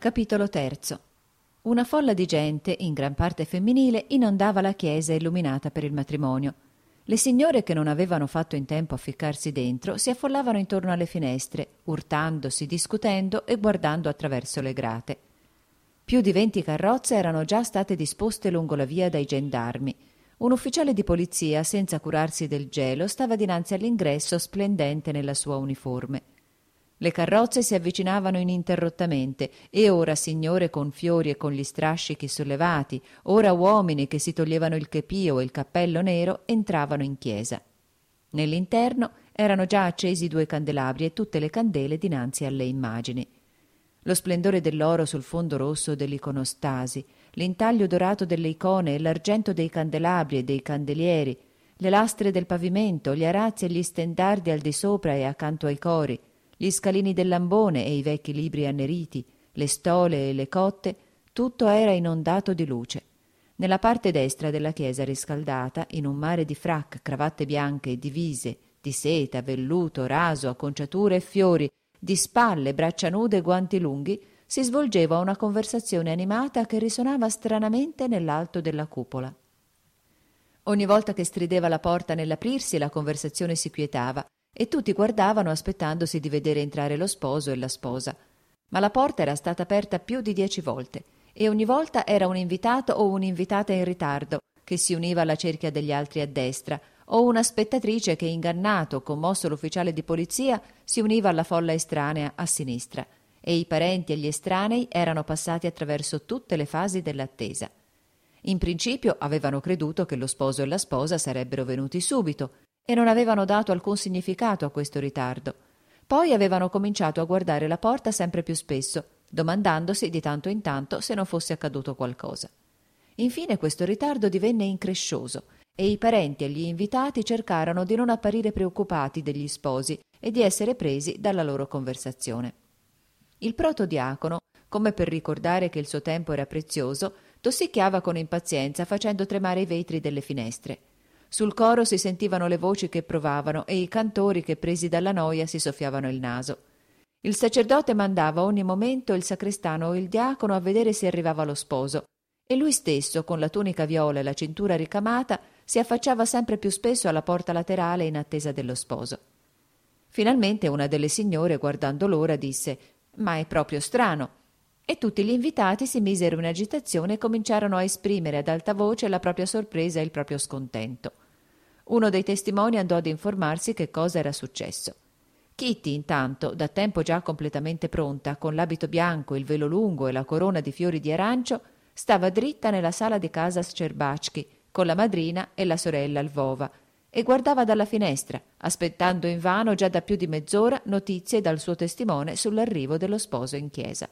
Capitolo terzo. Una folla di gente, in gran parte femminile, inondava la chiesa illuminata per il matrimonio. Le signore che non avevano fatto in tempo a ficcarsi dentro si affollavano intorno alle finestre, urtandosi, discutendo e guardando attraverso le grate. Più di 20 carrozze erano già state disposte lungo la via dai gendarmi. Un ufficiale di polizia, senza curarsi del gelo, stava dinanzi all'ingresso splendente nella sua uniforme. Le carrozze si avvicinavano ininterrottamente e ora signore con fiori e con gli strascichi sollevati, ora uomini che si toglievano il chepio e il cappello nero entravano in chiesa. Nell'interno erano già accesi 2 candelabri e tutte le candele dinanzi alle immagini. Lo splendore dell'oro sul fondo rosso dell'iconostasi, l'intaglio dorato delle icone e l'argento dei candelabri e dei candelieri, le lastre del pavimento, gli arazzi e gli stendardi al di sopra e accanto ai cori, gli scalini del lambone e i vecchi libri anneriti, le stole e le cotte, tutto era inondato di luce. Nella parte destra della chiesa riscaldata, in un mare di frac, cravatte bianche e divise, di seta, velluto, raso, acconciature e fiori, di spalle, braccia nude e guanti lunghi, si svolgeva una conversazione animata che risonava stranamente nell'alto della cupola. Ogni volta che strideva la porta nell'aprirsi, la conversazione si quietava e tutti guardavano aspettandosi di vedere entrare lo sposo e la sposa. Ma la porta era stata aperta più di 10 volte e ogni volta era un invitato o un'invitata in ritardo che si univa alla cerchia degli altri a destra, o una spettatrice che, ingannato, commosso l'ufficiale di polizia, si univa alla folla estranea a sinistra, e i parenti e gli estranei erano passati attraverso tutte le fasi dell'attesa. In principio avevano creduto che lo sposo e la sposa sarebbero venuti subito e non avevano dato alcun significato a questo ritardo. Poi avevano cominciato a guardare la porta sempre più spesso, domandandosi di tanto in tanto se non fosse accaduto qualcosa. Infine questo ritardo divenne increscioso e i parenti e gli invitati cercarono di non apparire preoccupati degli sposi e di essere presi dalla loro conversazione. Il protodiacono, come per ricordare che il suo tempo era prezioso, tossicchiava con impazienza facendo tremare i vetri delle finestre. Sul coro si sentivano le voci che provavano e i cantori che, presi dalla noia, si soffiavano il naso. Il sacerdote mandava ogni momento il sacrestano o il diacono a vedere se arrivava lo sposo, e lui stesso, con la tunica viola e la cintura ricamata, si affacciava sempre più spesso alla porta laterale in attesa dello sposo. Finalmente una delle signore, guardando l'ora, disse: «Ma è proprio strano!» E tutti gli invitati si misero in agitazione e cominciarono a esprimere ad alta voce la propria sorpresa e il proprio scontento. Uno dei testimoni andò ad informarsi che cosa era successo. Kitty, intanto, da tempo già completamente pronta, con l'abito bianco, il velo lungo e la corona di fiori di arancio, stava dritta nella sala di casa Scerbački, con la madrina e la sorella Lvova, e guardava dalla finestra, aspettando invano già da più di mezz'ora notizie dal suo testimone sull'arrivo dello sposo in chiesa.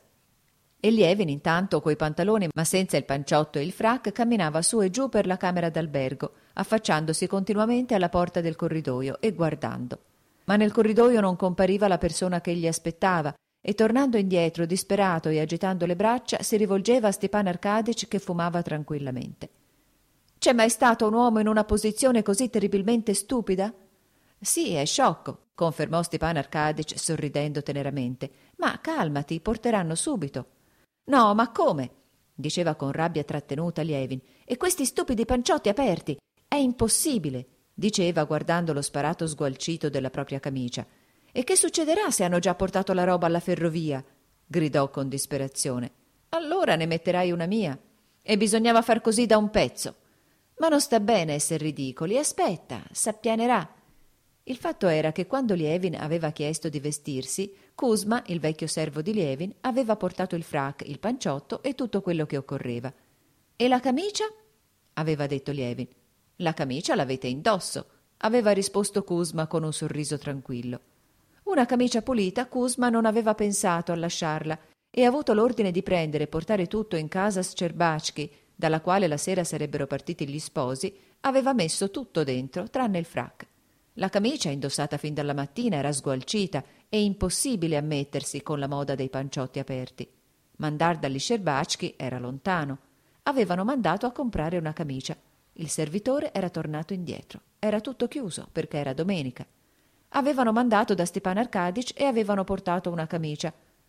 E Lievin, intanto, coi pantaloni ma senza il panciotto e il frac, camminava su e giù per la camera d'albergo, affacciandosi continuamente alla porta del corridoio e guardando. Ma nel corridoio non compariva la persona che egli aspettava, e tornando indietro, disperato e agitando le braccia, si rivolgeva a Stepan Arcadic che fumava tranquillamente. «C'è mai stato un uomo in una posizione così terribilmente stupida?» «Sì, è sciocco», confermò Stepan Arcadic sorridendo teneramente. «Ma calmati, porteranno subito». «No, ma come?» diceva con rabbia trattenuta Lievin. «E questi stupidi panciotti aperti? È impossibile», diceva guardando lo sparato sgualcito della propria camicia. «E che succederà se hanno già portato la roba alla ferrovia?» gridò con disperazione. «Allora ne metterai una mia. E bisognava far così da un pezzo. Ma non sta bene esser ridicoli. Aspetta, s'appianerà». Il fatto era che quando Lievin aveva chiesto di vestirsi, Kuzma, il vecchio servo di Lievin, aveva portato il frac, il panciotto e tutto quello che occorreva. «E la camicia?» aveva detto Lievin. «La camicia l'avete indosso», aveva risposto Kuzma con un sorriso tranquillo. Una camicia pulita Kuzma non aveva pensato a lasciarla e, avuto l'ordine di prendere e portare tutto in casa Scerbački, dalla quale la sera sarebbero partiti gli sposi, aveva messo tutto dentro, tranne il frac. La camicia, indossata fin dalla mattina, era sgualcita e impossibile a mettersi con la moda dei panciotti aperti. Mandar dagli Scerbački era lontano. Avevano mandato a comprare una camicia. Il servitore era tornato indietro. Era tutto chiuso, perché era domenica. Avevano mandato da Stepan Arcadic e avevano portato una camicia,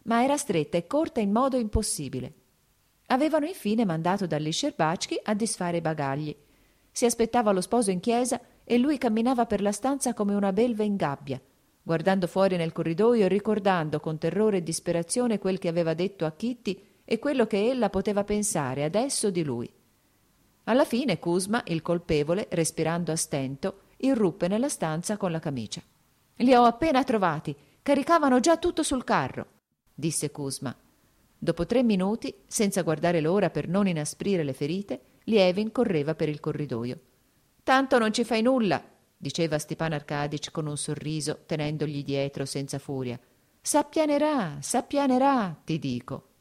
ma era stretta e corta in modo impossibile. Avevano infine mandato dagli Scirbacchi a disfare i bagagli. Si aspettava lo sposo in chiesa e lui camminava per la stanza come una belva in gabbia, guardando fuori nel corridoio e ricordando con terrore e disperazione quel che aveva detto a Kitty e quello che ella poteva pensare adesso di lui. Alla fine Kuzma, il colpevole, respirando a stento, irruppe nella stanza con la camicia. «Li ho appena trovati, caricavano già tutto sul carro», disse Kuzma. Dopo 3 minuti, senza guardare l'ora per non inasprire le ferite, Lievin correva per il corridoio. «Tanto non ci fai nulla», diceva Stepan Arcadic con un sorriso, tenendogli dietro senza furia. S'appianerà, ti dico».